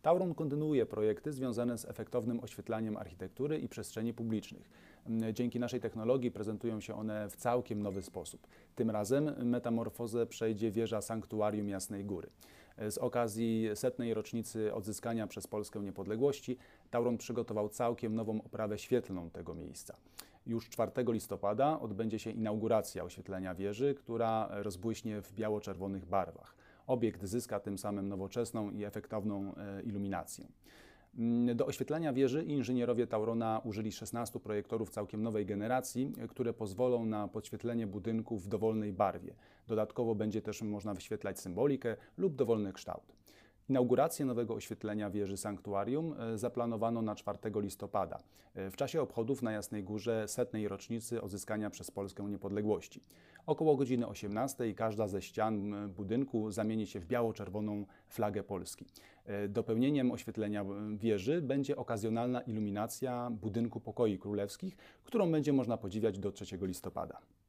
Tauron kontynuuje projekty związane z efektownym oświetlaniem architektury i przestrzeni publicznych. Dzięki naszej technologii prezentują się one w całkiem nowy sposób. Tym razem metamorfozę przejdzie wieża Sanktuarium Jasnej Góry. Z okazji 100. rocznicy odzyskania przez Polskę niepodległości Tauron przygotował całkiem nową oprawę świetlną tego miejsca. Już 4 listopada odbędzie się inauguracja oświetlenia wieży, która rozbłyśnie w biało-czerwonych barwach. Obiekt zyska tym samym nowoczesną i efektowną iluminację. Do oświetlenia wieży inżynierowie Taurona użyli 16 projektorów całkiem nowej generacji, które pozwolą na podświetlenie budynku w dowolnej barwie. Dodatkowo będzie też można wyświetlać symbolikę lub dowolny kształt. Inaugurację nowego oświetlenia wieży Sanktuarium zaplanowano na 4 listopada, w czasie obchodów na Jasnej Górze 100. rocznicy odzyskania przez Polskę niepodległości. Około godziny 18 każda ze ścian budynku zamieni się w biało-czerwoną flagę Polski. Dopełnieniem oświetlenia wieży będzie okazjonalna iluminacja budynku Pokoi Królewskich, którą będzie można podziwiać do 3 listopada.